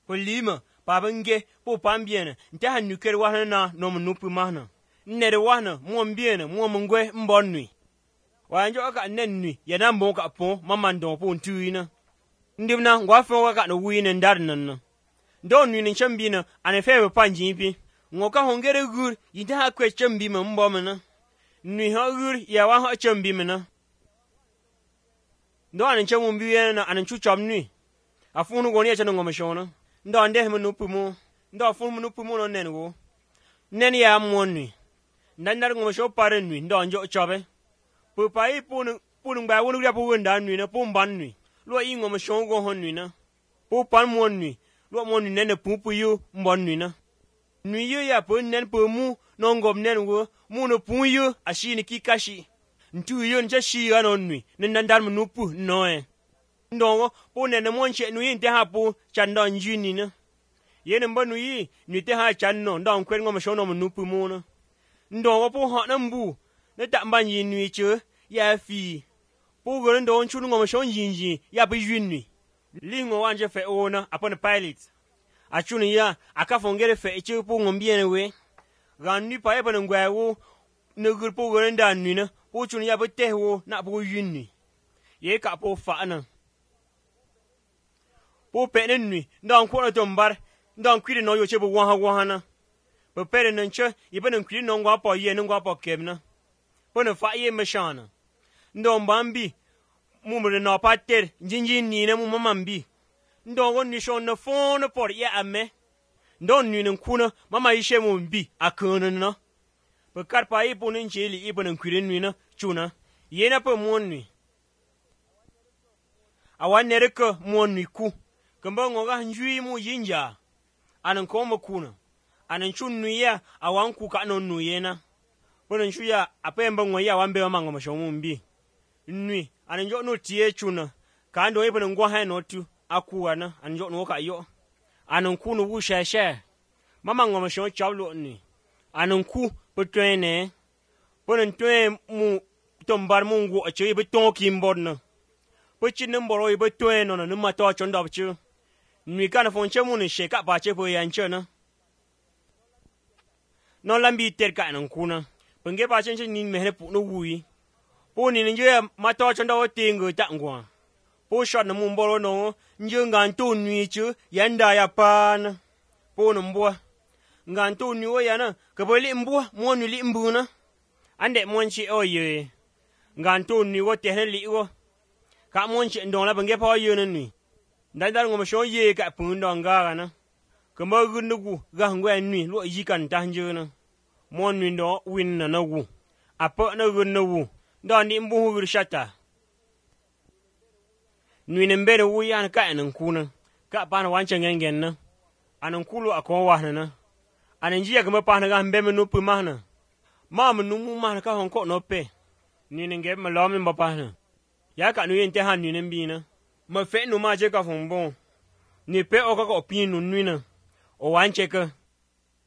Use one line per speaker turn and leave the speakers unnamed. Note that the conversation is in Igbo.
Polima, Babenge, Po Pambiana, Tahan Nuker Wahana, no Nupumana. Nederwana, Mwambiana, Mwamungwe, Mbonui. Wanjo aka nenni, Yanambo Capon, Mamando Pontuina. Ndimna, Wafo got no win and Darnan. Don't win in Chambina, and a fair panjipi. Ngoka hongere good, you don't have question beam and bombana. Ni hagur, Yawa Chambimana. Don't and Chambiana and Chuchamni. A phone go near Chanongomashona. Don't deham no pumo. Don't form no pumo on Nengo. Nenny am one. Nandar Gomasho Parenui, don't jo chobbe. Pupai pulling by one of the window in a pum bunny. Lo ing on a shong go honina. Pupan one. Lo one nen a pumpu you, bonina. New Year pun nen pumu, non gob nen wo, mono pun you, a sheen kikashi. 2 years just she on me, Nandar Manupu, no. No, pon and the one shed no in the hapo, Chandon Junina. Yen Bonui, Nita Chandon, down Quengo Mashono Manupu Mona. No, po hot numbu, let that man in nature, ya fee. Po girl don't shoot on Mashon Jinji, ya be juni. Lingo anja fe owner upon the pilot. A chunia, a caffon get a fe chupung on bien away. Ran new pipe and guawo, no good po girl and down, Nina, po chunia but teho, not po juni. Ye capo fatna. Po penny, down quarter tombar, down quitting no your chip 1 But Perenancha, you been including on Guapo yen and Guapo Kebna. Put a 5 year machana. Don Bambi, Mummer no pater, Jinjin Nina Mumambi. Don't want you show no phone for ya a me. Don't you know Kuna, Mamma Ishe won't be a corner. But Carpa Ipon and Chili, Ibon and Quirina, Chuna, Yena per money. I want Nereka Moni Ku. Kambonga Juimu Jinja. And Koma Kuna. And in Chun Nuya, I want Kukano Nuyena. But in Shuya, a pembonga, one bear among my showun be. Nui, and enjoy no tear chuna. Can't do even go hand or two, Akuana, and John Walker yo. And on Kuno woo share. Mamma on my show chowlotney. And on Ku, but train eh. But in train mu Tom Barmungo, a cherry but talking bodner. Put your number but train on a number torch on Dobchu. We can't afford Chamun and shake up by Chepo and China. No lambi terka and Kuna. But get by changing in me put no wooey. Pony in your my torch and our thing go that one. Po shot the mumboro no, Jungan to Nichu, Yanda Yapan. Ponumbo. Ganto New Yana, Kabolimbo, Monuli Mbuna. And that monchi oh ye. Ganto knew what the hell it was. Cat monchi and don't have and get all you and me. That will show ye got pund on Garana. Come over good no Gangu and me, what ye can tangerina. Mon window, win no woo. I put no good no woo. Don't even who shatter. Nwin better woo and cat and kuna. Cat pan wanching again. And uncle a cowana. And in Gia come upon a gun bemme no pumana. Mamma no man can't coat no pay. Nin gave my lom in Bapana. Yaka knew in Tehan in Bina. My fate no magic of on bone. Ni pe oka pin no nwina. O one checker.